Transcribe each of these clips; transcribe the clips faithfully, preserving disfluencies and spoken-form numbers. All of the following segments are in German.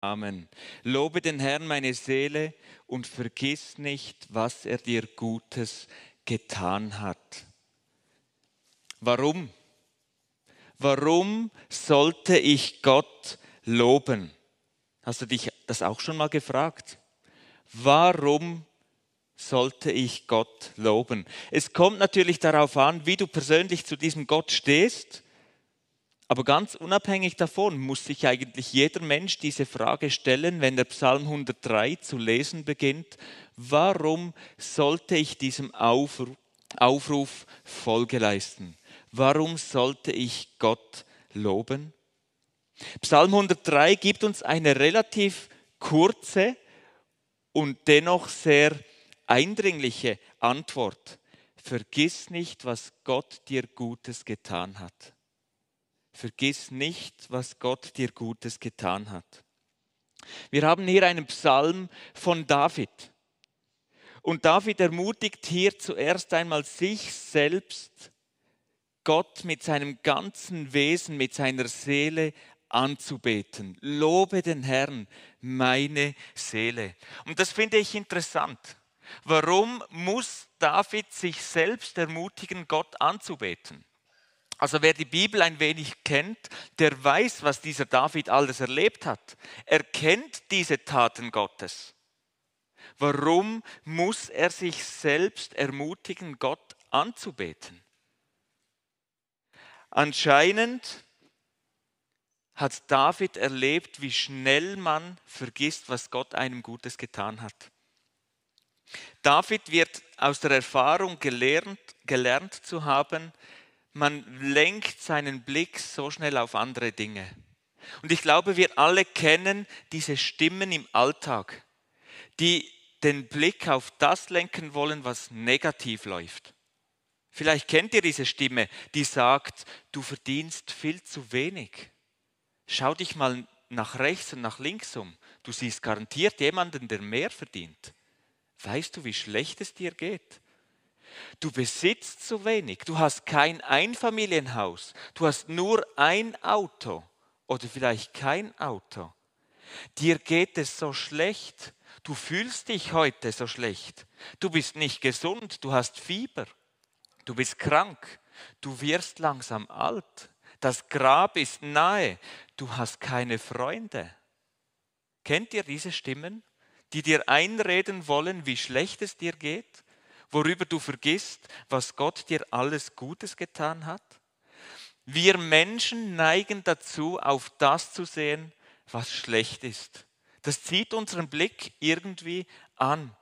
Amen. Lobe den Herrn, meine Seele, und vergiss nicht, was er dir Gutes getan hat. Warum? Warum sollte ich Gott loben? Hast du dich das auch schon mal gefragt? Warum sollte ich Gott loben? Es kommt natürlich darauf an, wie du persönlich zu diesem Gott stehst. Aber ganz unabhängig davon muss sich eigentlich jeder Mensch diese Frage stellen, wenn der Psalm hundertdrei zu lesen beginnt: Warum sollte ich diesem Aufruf, Aufruf Folge leisten? Warum sollte ich Gott loben? Psalm hundertdrei gibt uns eine relativ kurze und dennoch sehr eindringliche Antwort. Vergiss nicht, was Gott dir Gutes getan hat. Vergiss nicht, was Gott dir Gutes getan hat. Wir haben hier einen Psalm von David. Und David ermutigt hier zuerst einmal sich selbst, Gott mit seinem ganzen Wesen, mit seiner Seele anzubeten. Lobe den Herrn, meine Seele. Und das finde ich interessant. Warum muss David sich selbst ermutigen, Gott anzubeten? Also wer die Bibel ein wenig kennt, der weiß, was dieser David alles erlebt hat. Er kennt diese Taten Gottes. Warum muss er sich selbst ermutigen, Gott anzubeten? Anscheinend hat David erlebt, wie schnell man vergisst, was Gott einem Gutes getan hat. David wird aus der Erfahrung gelernt, gelernt zu haben, man lenkt seinen Blick so schnell auf andere Dinge. Und ich glaube, wir alle kennen diese Stimmen im Alltag, die den Blick auf das lenken wollen, was negativ läuft. Vielleicht kennt ihr diese Stimme, die sagt, du verdienst viel zu wenig. Schau dich mal nach rechts und nach links um. Du siehst garantiert jemanden, der mehr verdient. Weißt du, wie schlecht es dir geht? Du besitzt zu wenig, du hast kein Einfamilienhaus, du hast nur ein Auto oder vielleicht kein Auto. Dir geht es so schlecht, du fühlst dich heute so schlecht, du bist nicht gesund, du hast Fieber, du bist krank, du wirst langsam alt, das Grab ist nahe, du hast keine Freunde. Kennt ihr diese Stimmen, die dir einreden wollen, wie schlecht es dir geht? Worüber du vergisst, was Gott dir alles Gutes getan hat? Wir Menschen neigen dazu, auf das zu sehen, was schlecht ist. Das zieht unseren Blick irgendwie an.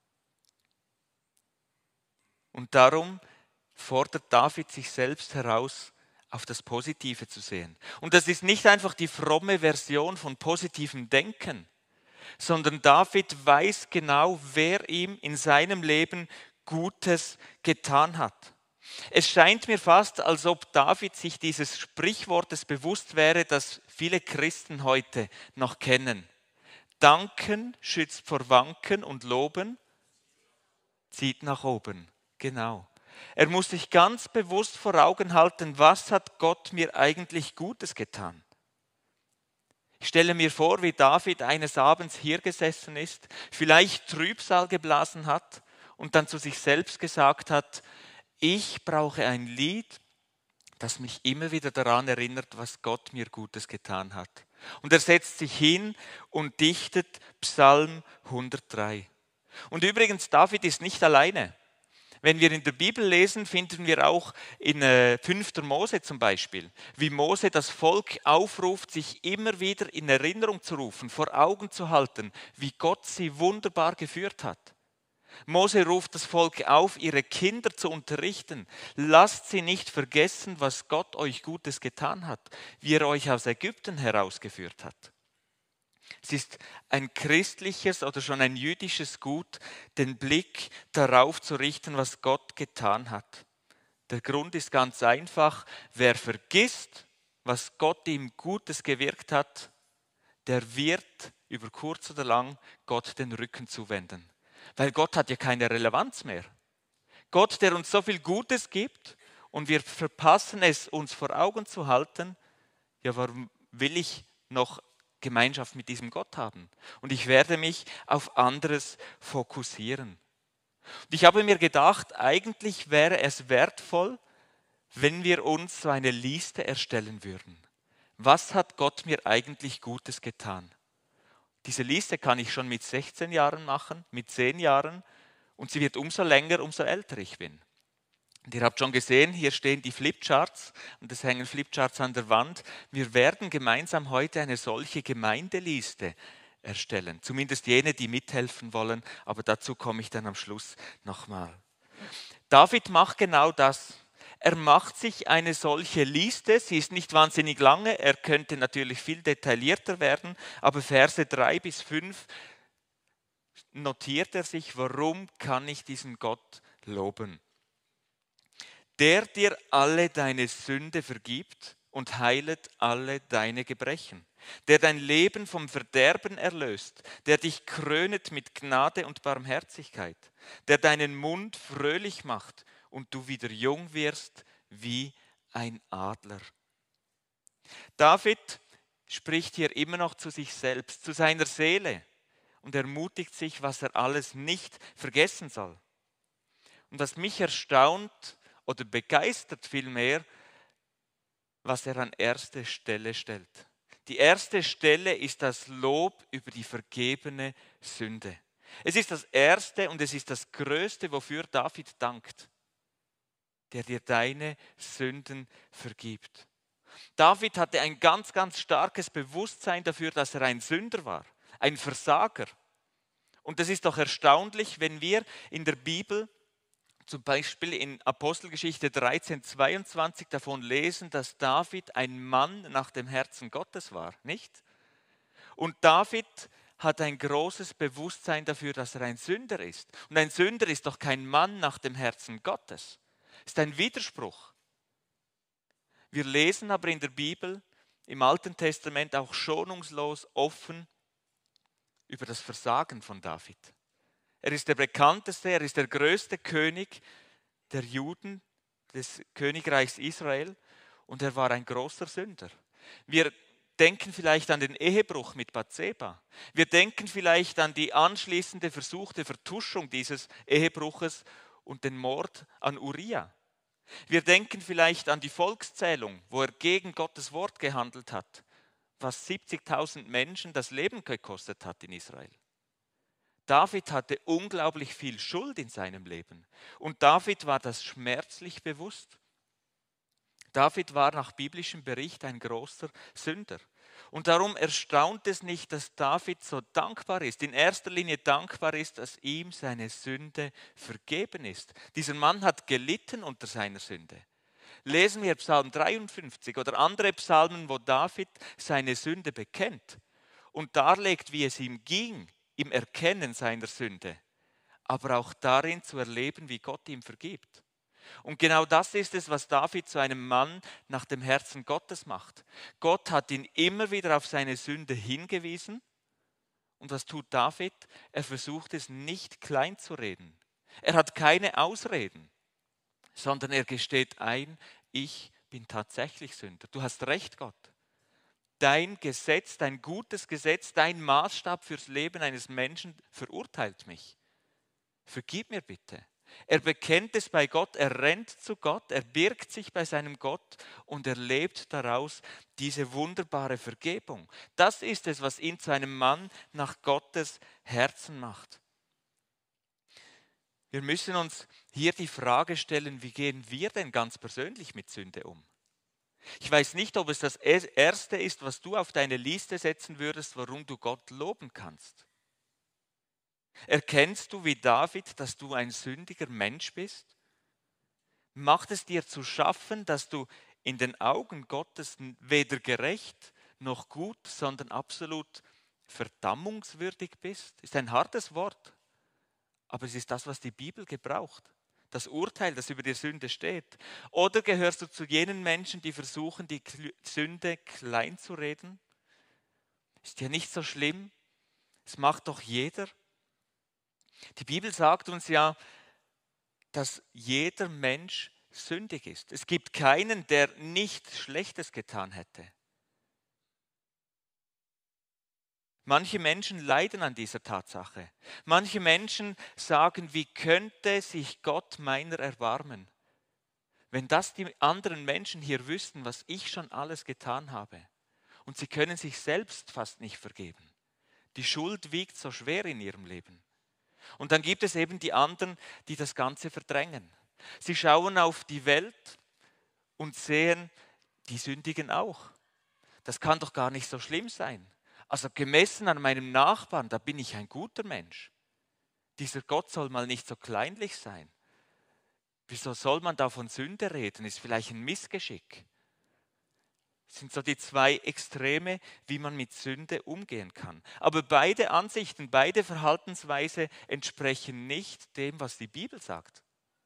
Und darum fordert David sich selbst heraus, auf das Positive zu sehen. Und das ist nicht einfach die fromme Version von positivem Denken, sondern David weiß genau, wer ihm in seinem Leben Gutes getan hat. Es scheint mir fast, als ob David sich dieses Sprichwortes bewusst wäre, das viele Christen heute noch kennen. Danken schützt vor Wanken und Loben zieht nach oben. Genau. Er muss sich ganz bewusst vor Augen halten, was hat Gott mir eigentlich Gutes getan? Ich stelle mir vor, wie David eines Abends hier gesessen ist, vielleicht Trübsal geblasen hat und dann zu sich selbst gesagt hat, ich brauche ein Lied, das mich immer wieder daran erinnert, was Gott mir Gutes getan hat. Und er setzt sich hin und dichtet Psalm hundertdrei. Und übrigens, David ist nicht alleine. Wenn wir in der Bibel lesen, finden wir auch in äh, fünfter Mose zum Beispiel, wie Mose das Volk aufruft, sich immer wieder in Erinnerung zu rufen, vor Augen zu halten, wie Gott sie wunderbar geführt hat. Mose ruft das Volk auf, ihre Kinder zu unterrichten. Lasst sie nicht vergessen, was Gott euch Gutes getan hat, wie er euch aus Ägypten herausgeführt hat. Es ist ein christliches oder schon ein jüdisches Gut, den Blick darauf zu richten, was Gott getan hat. Der Grund ist ganz einfach, wer vergisst, was Gott ihm Gutes gewirkt hat, der wird über kurz oder lang Gott den Rücken zuwenden. Weil Gott hat ja keine Relevanz mehr. Gott, der uns so viel Gutes gibt und wir verpassen es, uns vor Augen zu halten, ja, warum will ich noch Gemeinschaft mit diesem Gott haben. Und ich werde mich auf anderes fokussieren. Und ich habe mir gedacht, eigentlich wäre es wertvoll, wenn wir uns so eine Liste erstellen würden. Was hat Gott mir eigentlich Gutes getan? Diese Liste kann ich schon mit sechzehn Jahren machen, mit zehn Jahren und sie wird umso länger, umso älter ich bin. Und ihr habt schon gesehen, hier stehen die Flipcharts und es hängen Flipcharts an der Wand. Wir werden gemeinsam heute eine solche Gemeindeliste erstellen. Zumindest jene, die mithelfen wollen, aber dazu komme ich dann am Schluss nochmal. David macht genau das. Er macht sich eine solche Liste, sie ist nicht wahnsinnig lange, er könnte natürlich viel detaillierter werden, aber Verse drei bis fünf notiert er sich, warum kann ich diesen Gott loben. Der dir alle deine Sünde vergibt und heilet alle deine Gebrechen, der dein Leben vom Verderben erlöst, der dich krönet mit Gnade und Barmherzigkeit, der deinen Mund fröhlich macht und du wieder jung wirst wie ein Adler. David spricht hier immer noch zu sich selbst, zu seiner Seele und ermutigt sich, was er alles nicht vergessen soll. Und was mich erstaunt oder begeistert vielmehr, was er an erste Stelle stellt. Die erste Stelle ist das Lob über die vergebene Sünde. Es ist das Erste und es ist das Größte, wofür David dankt, der dir deine Sünden vergibt. David hatte ein ganz, ganz starkes Bewusstsein dafür, dass er ein Sünder war, ein Versager. Und das ist doch erstaunlich, wenn wir in der Bibel zum Beispiel in Apostelgeschichte dreizehn, zweiundzwanzig davon lesen, dass David ein Mann nach dem Herzen Gottes war, nicht? Und David hat ein großes Bewusstsein dafür, dass er ein Sünder ist. Und ein Sünder ist doch kein Mann nach dem Herzen Gottes. Ist ein Widerspruch. Wir lesen aber in der Bibel, im Alten Testament auch schonungslos offen über das Versagen von David. Er ist der bekannteste, er ist der größte König der Juden, des Königreichs Israel und er war ein großer Sünder. Wir denken vielleicht an den Ehebruch mit Bathseba. Wir denken vielleicht an die anschließende versuchte Vertuschung dieses Ehebruches und den Mord an Uria. Wir denken vielleicht an die Volkszählung, wo er gegen Gottes Wort gehandelt hat, was siebzigtausend Menschen das Leben gekostet hat in Israel. David hatte unglaublich viel Schuld in seinem Leben und David war das schmerzlich bewusst. David war nach biblischem Bericht ein großer Sünder. Und darum erstaunt es nicht, dass David so dankbar ist, in erster Linie dankbar ist, dass ihm seine Sünde vergeben ist. Dieser Mann hat gelitten unter seiner Sünde. Lesen wir Psalm dreiundfünfzig oder andere Psalmen, wo David seine Sünde bekennt und darlegt, wie es ihm ging im Erkennen seiner Sünde, aber auch darin zu erleben, wie Gott ihm vergibt. Und genau das ist es, was David zu einem Mann nach dem Herzen Gottes macht. Gott hat ihn immer wieder auf seine Sünde hingewiesen. Und was tut David? Er versucht es nicht klein zu reden. Er hat keine Ausreden, sondern er gesteht ein, ich bin tatsächlich Sünder. Du hast recht, Gott. Dein Gesetz, dein gutes Gesetz, dein Maßstab fürs Leben eines Menschen verurteilt mich. Vergib mir bitte. Er bekennt es bei Gott, er rennt zu Gott, er birgt sich bei seinem Gott und er lebt daraus diese wunderbare Vergebung. Das ist es, was ihn zu einem Mann nach Gottes Herzen macht. Wir müssen uns hier die Frage stellen, wie gehen wir denn ganz persönlich mit Sünde um? Ich weiß nicht, ob es das Erste ist, was du auf deine Liste setzen würdest, warum du Gott loben kannst. Erkennst du wie David, dass du ein sündiger Mensch bist? Macht es dir zu schaffen, dass du in den Augen Gottes weder gerecht noch gut, sondern absolut verdammungswürdig bist? Ist ein hartes Wort, aber es ist das, was die Bibel gebraucht. Das Urteil, das über die Sünde steht. Oder gehörst du zu jenen Menschen, die versuchen, die Sünde klein zu reden? Ist ja nicht so schlimm. Es macht doch jeder. Die Bibel sagt uns ja, dass jeder Mensch sündig ist. Es gibt keinen, der nichts Schlechtes getan hätte. Manche Menschen leiden an dieser Tatsache. Manche Menschen sagen, wie könnte sich Gott meiner erbarmen? Wenn das die anderen Menschen hier wüssten, was ich schon alles getan habe. Und sie können sich selbst fast nicht vergeben. Die Schuld wiegt so schwer in ihrem Leben. Und dann gibt es eben die anderen, die das Ganze verdrängen. Sie schauen auf die Welt und sehen, die sündigen auch. Das kann doch gar nicht so schlimm sein. Also gemessen an meinem Nachbarn, da bin ich ein guter Mensch. Dieser Gott soll mal nicht so kleinlich sein. Wieso soll man da von Sünde reden? Ist vielleicht ein Missgeschick. Das sind so die zwei Extreme, wie man mit Sünde umgehen kann. Aber beide Ansichten, beide Verhaltensweise entsprechen nicht dem, was die Bibel sagt.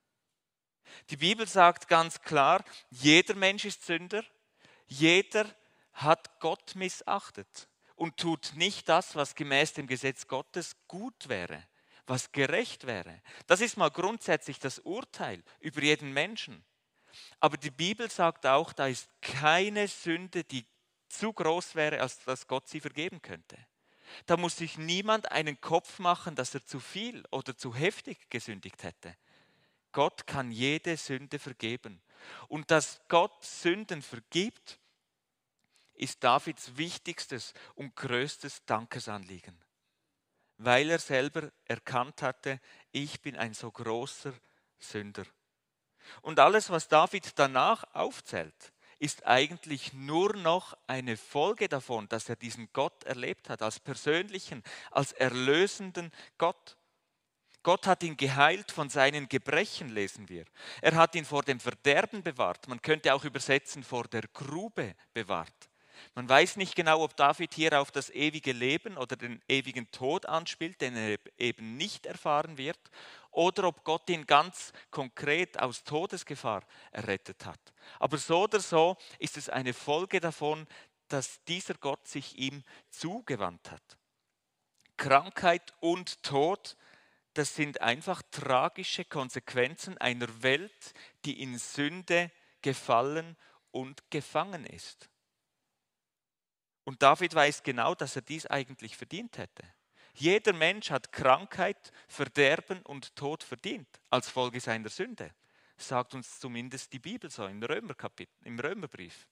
Die Bibel sagt ganz klar, jeder Mensch ist Sünder, jeder hat Gott missachtet und tut nicht das, was gemäß dem Gesetz Gottes gut wäre, was gerecht wäre. Das ist mal grundsätzlich das Urteil über jeden Menschen. Aber die Bibel sagt auch, da ist keine Sünde, die zu groß wäre, als dass Gott sie vergeben könnte. Da muss sich niemand einen Kopf machen, dass er zu viel oder zu heftig gesündigt hätte. Gott kann jede Sünde vergeben. Und dass Gott Sünden vergibt, ist Davids wichtigstes und größtes Dankesanliegen. Weil er selber erkannt hatte, ich bin ein so großer Sünder. Und alles, was David danach aufzählt, ist eigentlich nur noch eine Folge davon, dass er diesen Gott erlebt hat, als persönlichen, als erlösenden Gott. Gott hat ihn geheilt von seinen Gebrechen, lesen wir. Er hat ihn vor dem Verderben bewahrt. Man könnte auch übersetzen, vor der Grube bewahrt. Man weiß nicht genau, ob David hier auf das ewige Leben oder den ewigen Tod anspielt, den er eben nicht erfahren wird, oder ob Gott ihn ganz konkret aus Todesgefahr errettet hat. Aber so oder so ist es eine Folge davon, dass dieser Gott sich ihm zugewandt hat. Krankheit und Tod, das sind einfach tragische Konsequenzen einer Welt, die in Sünde gefallen und gefangen ist. Und David weiß genau, dass er dies eigentlich verdient hätte. Jeder Mensch hat Krankheit, Verderben und Tod verdient, als Folge seiner Sünde. Sagt uns zumindest die Bibel so im Römerkapitel, im Römerbrief.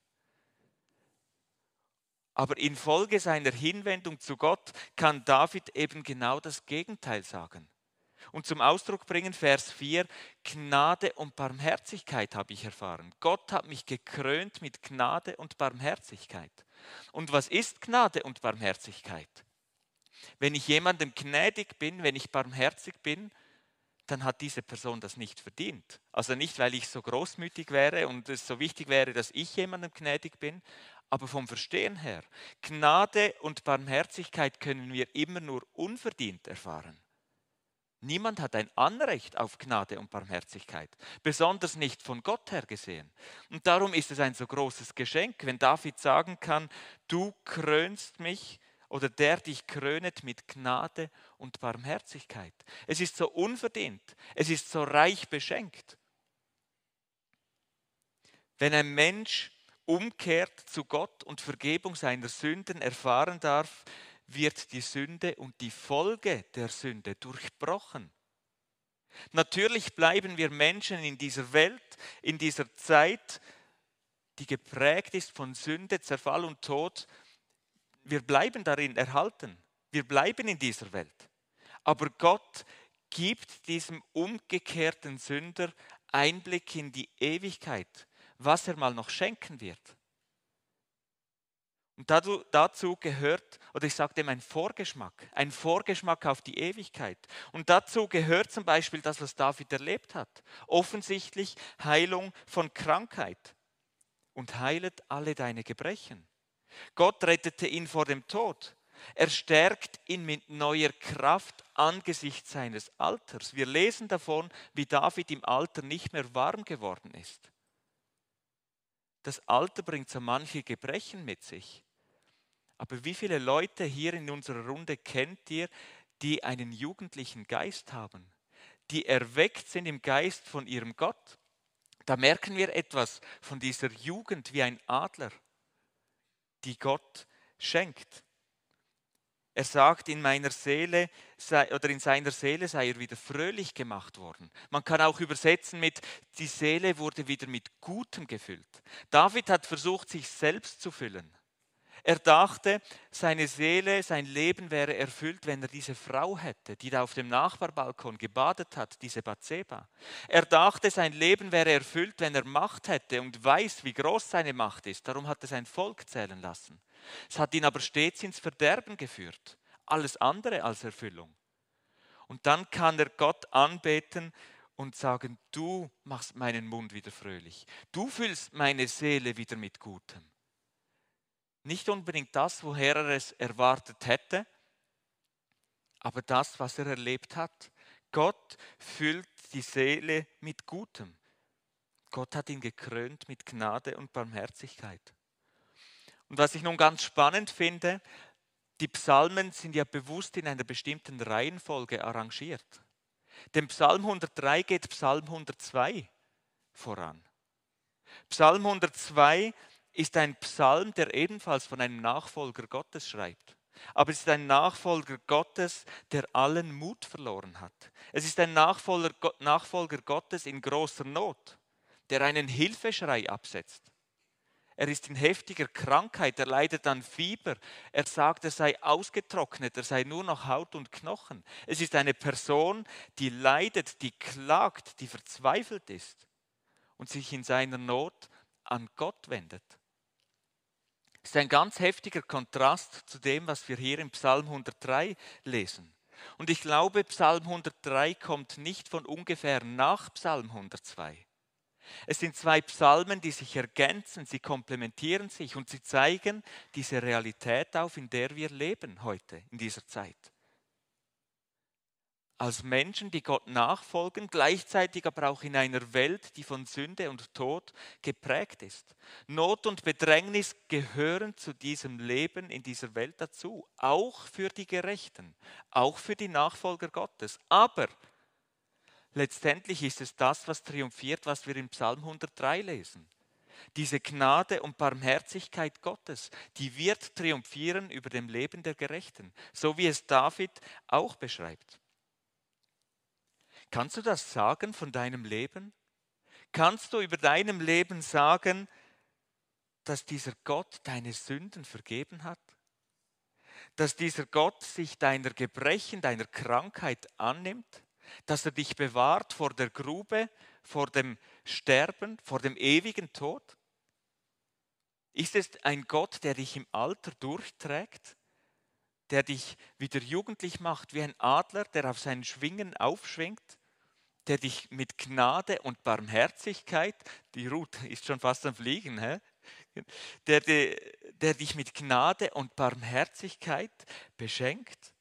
Aber infolge seiner Hinwendung zu Gott kann David eben genau das Gegenteil sagen. Und zum Ausdruck bringen, Vers vier, Gnade und Barmherzigkeit habe ich erfahren. Gott hat mich gekrönt mit Gnade und Barmherzigkeit. Und was ist Gnade und Barmherzigkeit? Wenn ich jemandem gnädig bin, wenn ich barmherzig bin, dann hat diese Person das nicht verdient. Also nicht, weil ich so großmütig wäre und es so wichtig wäre, dass ich jemandem gnädig bin, aber vom Verstehen her, Gnade und Barmherzigkeit können wir immer nur unverdient erfahren. Niemand hat ein Anrecht auf Gnade und Barmherzigkeit, besonders nicht von Gott her gesehen. Und darum ist es ein so großes Geschenk, wenn David sagen kann, du krönst mich oder der dich krönet mit Gnade und Barmherzigkeit. Es ist so unverdient, es ist so reich beschenkt. Wenn ein Mensch umkehrt zu Gott und Vergebung seiner Sünden erfahren darf, wird die Sünde und die Folge der Sünde durchbrochen. Natürlich bleiben wir Menschen in dieser Welt, in dieser Zeit, die geprägt ist von Sünde, Zerfall und Tod. Wir bleiben darin erhalten. Wir bleiben in dieser Welt. Aber Gott gibt diesem umgekehrten Sünder Einblick in die Ewigkeit, was er mal noch schenken wird. Und dazu gehört, oder ich sage dem, ein Vorgeschmack, ein Vorgeschmack auf die Ewigkeit. Und dazu gehört zum Beispiel das, was David erlebt hat. Offensichtlich Heilung von Krankheit. Und heilet alle deine Gebrechen. Gott rettete ihn vor dem Tod. Er stärkt ihn mit neuer Kraft angesichts seines Alters. Wir lesen davon, wie David im Alter nicht mehr warm geworden ist. Das Alter bringt so manche Gebrechen mit sich. Aber wie viele Leute hier in unserer Runde kennt ihr, die einen jugendlichen Geist haben, die erweckt sind im Geist von ihrem Gott? Da merken wir etwas von dieser Jugend wie ein Adler, die Gott schenkt. Er sagt, in meiner Seele sei, oder in seiner Seele sei er wieder fröhlich gemacht worden. Man kann auch übersetzen mit, die Seele wurde wieder mit Gutem gefüllt. David hat versucht, sich selbst zu füllen. Er dachte, seine Seele, sein Leben wäre erfüllt, wenn er diese Frau hätte, die da auf dem Nachbarbalkon gebadet hat, diese Bathseba. Er dachte, sein Leben wäre erfüllt, wenn er Macht hätte und weiß, wie groß seine Macht ist. Darum hat er sein Volk zählen lassen. Es hat ihn aber stets ins Verderben geführt. Alles andere als Erfüllung. Und dann kann er Gott anbeten und sagen, du machst meinen Mund wieder fröhlich. Du füllst meine Seele wieder mit Gutem. Nicht unbedingt das, woher er es erwartet hätte, aber das, was er erlebt hat. Gott füllt die Seele mit Gutem. Gott hat ihn gekrönt mit Gnade und Barmherzigkeit. Und was ich nun ganz spannend finde, die Psalmen sind ja bewusst in einer bestimmten Reihenfolge arrangiert. Dem Psalm hundertdrei geht Psalm hundertzwei voran. Psalm hundertzwei ist ein Psalm, der ebenfalls von einem Nachfolger Gottes schreibt. Aber es ist ein Nachfolger Gottes, der allen Mut verloren hat. Es ist ein Nachfolger, Nachfolger Gottes in großer Not, der einen Hilfeschrei absetzt. Er ist in heftiger Krankheit, er leidet an Fieber. Er sagt, er sei ausgetrocknet, er sei nur noch Haut und Knochen. Es ist eine Person, die leidet, die klagt, die verzweifelt ist und sich in seiner Not an Gott wendet. Es ist ein ganz heftiger Kontrast zu dem, was wir hier im Psalm hundertdrei lesen. Und ich glaube, Psalm hundertdrei kommt nicht von ungefähr nach Psalm hundertzwei. Es sind zwei Psalmen, die sich ergänzen, sie komplementieren sich und sie zeigen diese Realität auf, in der wir leben heute, in dieser Zeit. Als Menschen, die Gott nachfolgen, gleichzeitig aber auch in einer Welt, die von Sünde und Tod geprägt ist. Not und Bedrängnis gehören zu diesem Leben in dieser Welt dazu, auch für die Gerechten, auch für die Nachfolger Gottes. Aber letztendlich ist es das, was triumphiert, was wir im Psalm hundertdrei lesen. Diese Gnade und Barmherzigkeit Gottes, die wird triumphieren über dem Leben der Gerechten, so wie es David auch beschreibt. Kannst du das sagen von deinem Leben? Kannst du über deinem Leben sagen, dass dieser Gott deine Sünden vergeben hat? Dass dieser Gott sich deiner Gebrechen, deiner Krankheit annimmt? Dass er dich bewahrt vor der Grube, vor dem Sterben, vor dem ewigen Tod? Ist es ein Gott, der dich im Alter durchträgt? Der dich wieder jugendlich macht wie ein Adler, der auf seinen Schwingen aufschwingt? Der dich mit Gnade und Barmherzigkeit, die Ruth ist schon fast am Fliegen, hä? Der, der, der dich mit Gnade und Barmherzigkeit beschenkt.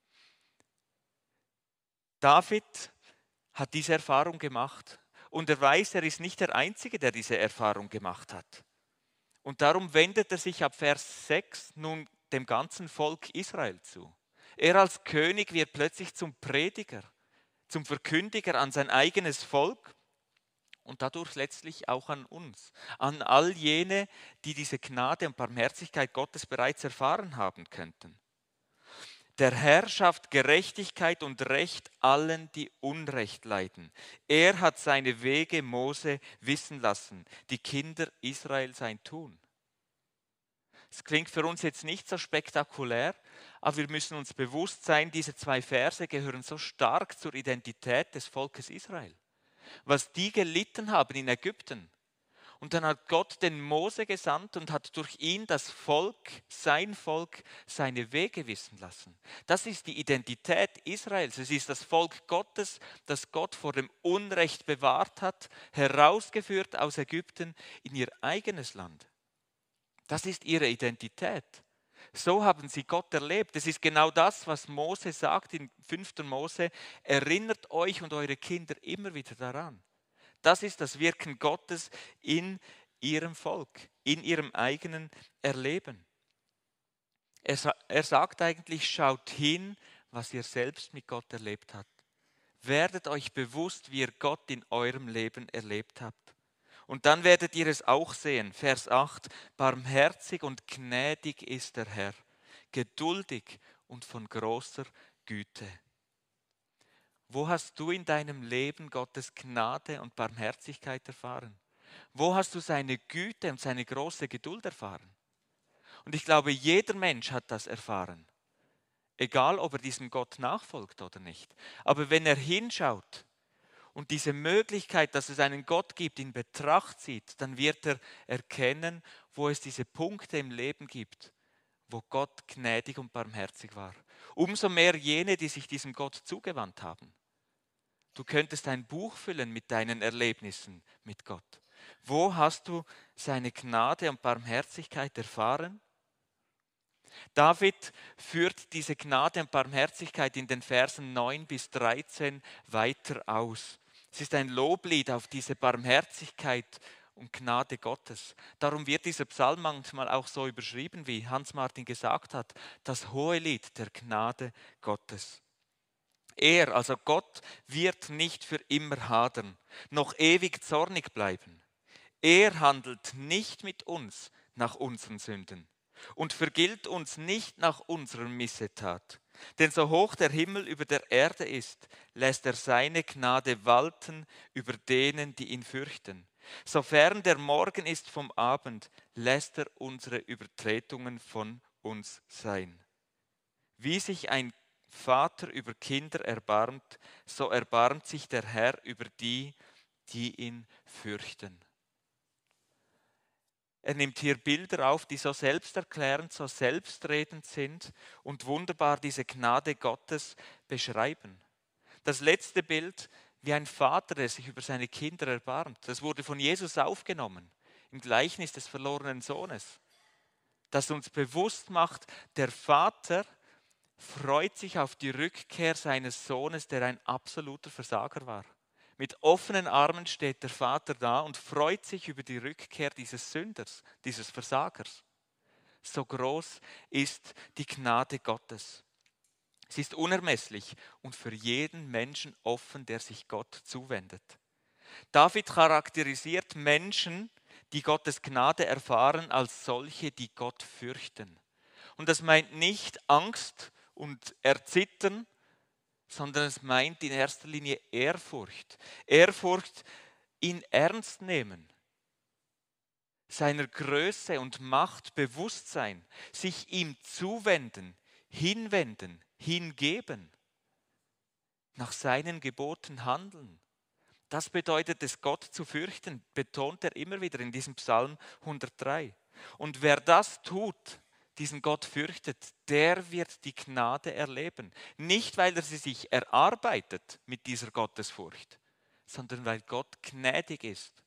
David hat diese Erfahrung gemacht und er weiß, er ist nicht der Einzige, der diese Erfahrung gemacht hat. Und darum wendet er sich ab Vers sechs nun dem ganzen Volk Israel zu. Er als König wird plötzlich zum Prediger, zum Verkündiger an sein eigenes Volk und dadurch letztlich auch an uns, an all jene, die diese Gnade und Barmherzigkeit Gottes bereits erfahren haben könnten. Der Herr schafft Gerechtigkeit und Recht allen, die Unrecht leiden. Er hat seine Wege Mose wissen lassen, die Kinder Israel sein Tun. Es klingt für uns jetzt nicht so spektakulär, aber wir müssen uns bewusst sein, diese zwei Verse gehören so stark zur Identität des Volkes Israel. Was die gelitten haben in Ägypten. Und dann hat Gott den Mose gesandt und hat durch ihn das Volk, sein Volk, seine Wege wissen lassen. Das ist die Identität Israels. Es ist das Volk Gottes, das Gott vor dem Unrecht bewahrt hat, herausgeführt aus Ägypten in ihr eigenes Land. Das ist ihre Identität. So haben sie Gott erlebt. Es ist genau das, was Mose sagt in fünfter Mose. Erinnert euch und eure Kinder immer wieder daran. Das ist das Wirken Gottes in ihrem Volk, in ihrem eigenen Erleben. Er, er sagt eigentlich, schaut hin, was ihr selbst mit Gott erlebt habt. Werdet euch bewusst, wie ihr Gott in eurem Leben erlebt habt. Und dann werdet ihr es auch sehen, Vers acht, barmherzig und gnädig ist der Herr, geduldig und von großer Güte. Wo hast du in deinem Leben Gottes Gnade und Barmherzigkeit erfahren? Wo hast du seine Güte und seine große Geduld erfahren? Und ich glaube, jeder Mensch hat das erfahren. Egal, ob er diesem Gott nachfolgt oder nicht. Aber wenn er hinschaut und diese Möglichkeit, dass es einen Gott gibt, in Betracht zieht, dann wird er erkennen, wo es diese Punkte im Leben gibt, wo Gott gnädig und barmherzig war. Umso mehr jene, die sich diesem Gott zugewandt haben. Du könntest ein Buch füllen mit deinen Erlebnissen mit Gott. Wo hast du seine Gnade und Barmherzigkeit erfahren? David führt diese Gnade und Barmherzigkeit in den Versen neun bis dreizehn weiter aus. Es ist ein Loblied auf diese Barmherzigkeit und Gnade Gottes. Darum wird dieser Psalm manchmal auch so überschrieben, wie Hans Martin gesagt hat, das hohe Lied der Gnade Gottes. Er, also Gott, wird nicht für immer hadern, noch ewig zornig bleiben. Er handelt nicht mit uns nach unseren Sünden und vergilt uns nicht nach unserer Missetat. Denn so hoch der Himmel über der Erde ist, lässt er seine Gnade walten über denen, die ihn fürchten. Sofern der Morgen ist vom Abend, lässt er unsere Übertretungen von uns sein. Wie sich ein Vater über Kinder erbarmt, so erbarmt sich der Herr über die, die ihn fürchten. Er nimmt hier Bilder auf, die so selbsterklärend, so selbstredend sind und wunderbar diese Gnade Gottes beschreiben. Das letzte Bild, wie ein Vater, der sich über seine Kinder erbarmt, das wurde von Jesus aufgenommen, im Gleichnis des verlorenen Sohnes, das uns bewusst macht, der Vater freut sich auf die Rückkehr seines Sohnes, der ein absoluter Versager war. Mit offenen Armen steht der Vater da und freut sich über die Rückkehr dieses Sünders, dieses Versagers. So groß ist die Gnade Gottes. Sie ist unermesslich und für jeden Menschen offen, der sich Gott zuwendet. David charakterisiert Menschen, die Gottes Gnade erfahren, als solche, die Gott fürchten. Und das meint nicht Angst und Erzittern, sondern es meint in erster Linie Ehrfurcht. Ehrfurcht, ihn ernst nehmen, seiner Größe und Macht bewusst sein, sich ihm zuwenden, hinwenden, hingeben, nach seinen Geboten handeln. Das bedeutet es, Gott zu fürchten, betont er immer wieder in diesem Psalm hundertdrei. Und wer das tut, diesen Gott fürchtet, der wird die Gnade erleben. Nicht, weil er sie sich erarbeitet mit dieser Gottesfurcht, sondern weil Gott gnädig ist.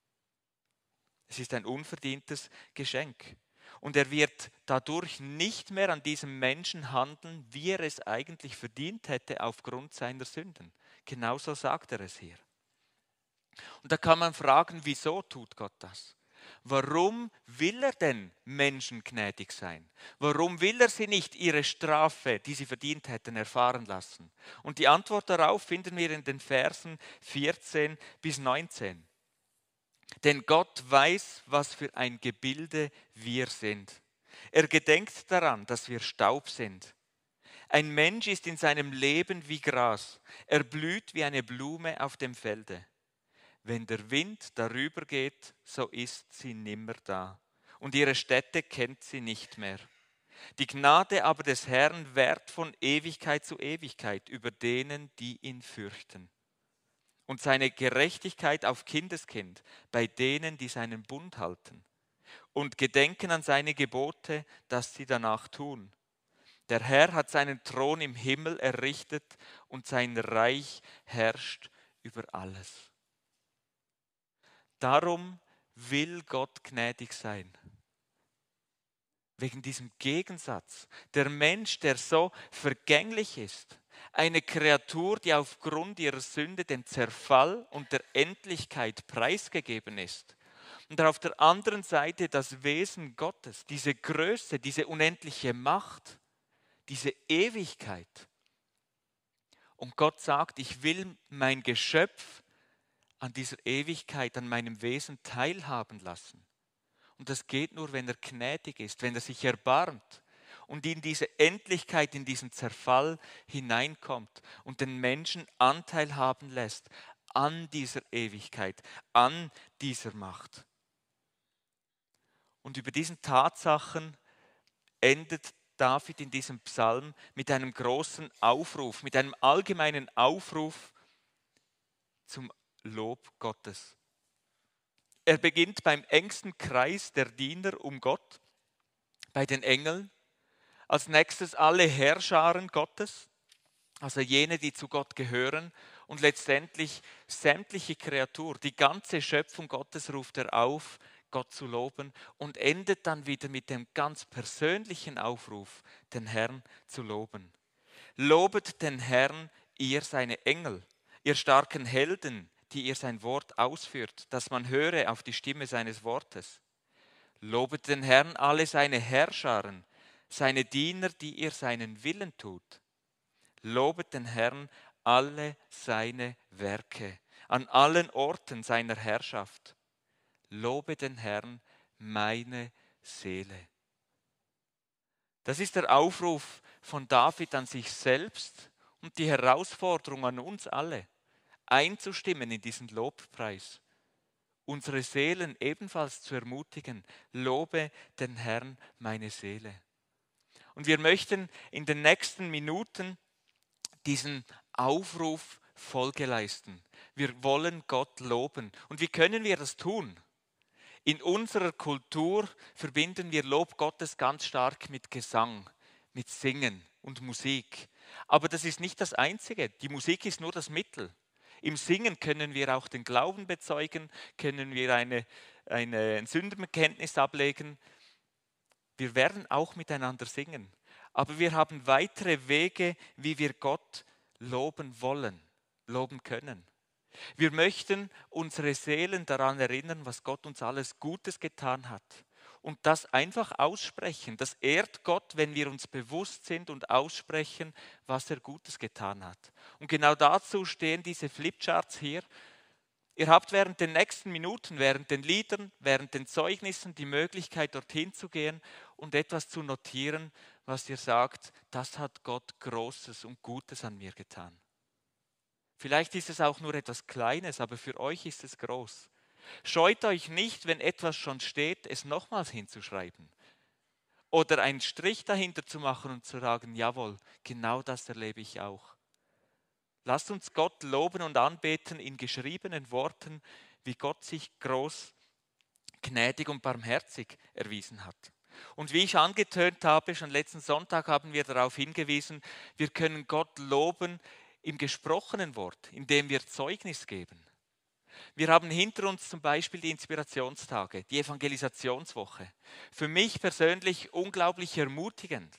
Es ist ein unverdientes Geschenk. Und er wird dadurch nicht mehr an diesem Menschen handeln, wie er es eigentlich verdient hätte aufgrund seiner Sünden. Genauso sagt er es hier. Und da kann man fragen, wieso tut Gott das? Warum will er denn Menschen gnädig sein? Warum will er sie nicht ihre Strafe, die sie verdient hätten, erfahren lassen? Und die Antwort darauf finden wir in den Versen vierzehn bis neunzehn. Denn Gott weiß, was für ein Gebilde wir sind. Er gedenkt daran, dass wir Staub sind. Ein Mensch ist in seinem Leben wie Gras. Er blüht wie eine Blume auf dem Felde. Wenn der Wind darüber geht, so ist sie nimmer da. Und ihre Stätte kennt sie nicht mehr. Die Gnade aber des Herrn währt von Ewigkeit zu Ewigkeit über denen, die ihn fürchten. Und seine Gerechtigkeit auf Kindeskind bei denen, die seinen Bund halten. Und gedenken an seine Gebote, dass sie danach tun. Der Herr hat seinen Thron im Himmel errichtet und sein Reich herrscht über alles. Darum will Gott gnädig sein. Wegen diesem Gegensatz. Der Mensch, der so vergänglich ist, eine Kreatur, die aufgrund ihrer Sünde dem Zerfall und der Endlichkeit preisgegeben ist. Und auf der anderen Seite das Wesen Gottes, diese Größe, diese unendliche Macht, diese Ewigkeit. Und Gott sagt, ich will mein Geschöpf an dieser Ewigkeit, an meinem Wesen teilhaben lassen. Und das geht nur, wenn er gnädig ist, wenn er sich erbarmt. und in diese Endlichkeit, in diesen Zerfall hineinkommt und den Menschen Anteil haben lässt an dieser Ewigkeit, an dieser Macht. Und über diesen Tatsachen endet David in diesem Psalm mit einem großen Aufruf, mit einem allgemeinen Aufruf zum Lob Gottes. Er beginnt beim engsten Kreis der Diener um Gott, bei den Engeln, als nächstes alle Heerscharen Gottes, also jene, die zu Gott gehören, und letztendlich sämtliche Kreatur, die ganze Schöpfung Gottes ruft er auf, Gott zu loben, und endet dann wieder mit dem ganz persönlichen Aufruf, den Herrn zu loben. Lobet den Herrn, ihr seine Engel, ihr starken Helden, die ihr sein Wort ausführt, dass man höre auf die Stimme seines Wortes. Lobet den Herrn alle seine Herrscharen, seine Diener, die ihr seinen Willen tut. Lobet den Herrn alle seine Werke, an allen Orten seiner Herrschaft. Lobe den Herrn, meine Seele. Das ist der Aufruf von David an sich selbst und die Herausforderung an uns alle, einzustimmen in diesen Lobpreis. Unsere Seelen ebenfalls zu ermutigen, lobe den Herrn, meine Seele. Und wir möchten in den nächsten Minuten diesen Aufruf Folge leisten. Wir wollen Gott loben. Und wie können wir das tun? In unserer Kultur verbinden wir Lob Gottes ganz stark mit Gesang, mit Singen und Musik. Aber das ist nicht das Einzige. Die Musik ist nur das Mittel. Im Singen können wir auch den Glauben bezeugen, können wir eine, eine, ein Sündenbekenntnis ablegen. Wir werden auch miteinander singen. Aber wir haben weitere Wege, wie wir Gott loben wollen, loben können. Wir möchten unsere Seelen daran erinnern, was Gott uns alles Gutes getan hat. Und das einfach aussprechen. Das ehrt Gott, wenn wir uns bewusst sind und aussprechen, was er Gutes getan hat. Und genau dazu stehen diese Flipcharts hier. Ihr habt während den nächsten Minuten, während den Liedern, während den Zeugnissen die Möglichkeit, dorthin zu gehen und etwas zu notieren, was ihr sagt, das hat Gott Großes und Gutes an mir getan. Vielleicht ist es auch nur etwas Kleines, aber für euch ist es groß. Scheut euch nicht, wenn etwas schon steht, es nochmals hinzuschreiben. Oder einen Strich dahinter zu machen und zu sagen, jawohl, genau das erlebe ich auch. Lasst uns Gott loben und anbeten in geschriebenen Worten, wie Gott sich groß, gnädig und barmherzig erwiesen hat. Und wie ich angetönt habe, schon letzten Sonntag haben wir darauf hingewiesen, wir können Gott loben im gesprochenen Wort, indem wir Zeugnis geben. Wir haben hinter uns zum Beispiel die Inspirationstage, die Evangelisationswoche. Für mich persönlich unglaublich ermutigend.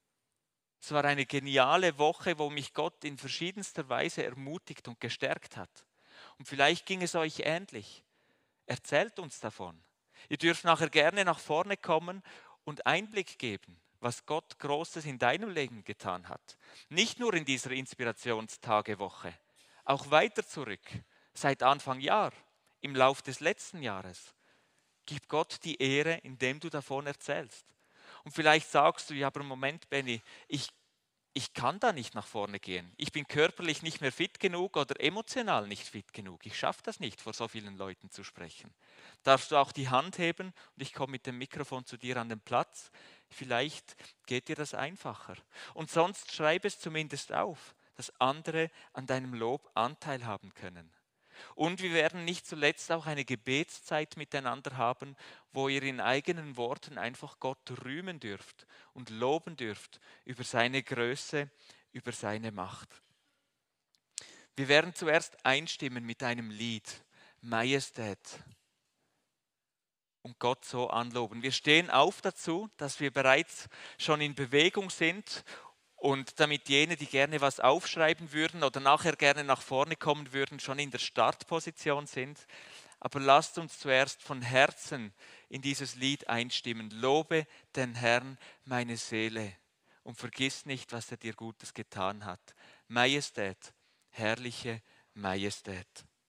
Es war eine geniale Woche, wo mich Gott in verschiedenster Weise ermutigt und gestärkt hat. Und vielleicht ging es euch ähnlich. Erzählt uns davon. Ihr dürft nachher gerne nach vorne kommen und Einblick geben, was Gott Großes in deinem Leben getan hat. Nicht nur in dieser Inspirationstagewoche, auch weiter zurück. Seit Anfang Jahr, im Lauf des letzten Jahres. Gib Gott die Ehre, indem du davon erzählst. Und vielleicht sagst du, ja, aber Moment, Benny, ich, ich kann da nicht nach vorne gehen. Ich bin körperlich nicht mehr fit genug oder emotional nicht fit genug. Ich schaffe das nicht, vor so vielen Leuten zu sprechen. Darfst du auch die Hand heben und ich komme mit dem Mikrofon zu dir an den Platz. Vielleicht geht dir das einfacher. Und sonst schreib es zumindest auf, dass andere an deinem Lob Anteil haben können. Und wir werden nicht zuletzt auch eine Gebetszeit miteinander haben, wo ihr in eigenen Worten einfach Gott rühmen dürft und loben dürft über seine Größe, über seine Macht. Wir werden zuerst einstimmen mit einem Lied, Majestät, und Gott so anloben. Wir stehen auf dazu, dass wir bereits schon in Bewegung sind. Und damit jene, die gerne was aufschreiben würden oder nachher gerne nach vorne kommen würden, schon in der Startposition sind. Aber lasst uns zuerst von Herzen in dieses Lied einstimmen. Lobe den Herrn, meine Seele, und vergiss nicht, was er dir Gutes getan hat. Majestät, herrliche Majestät.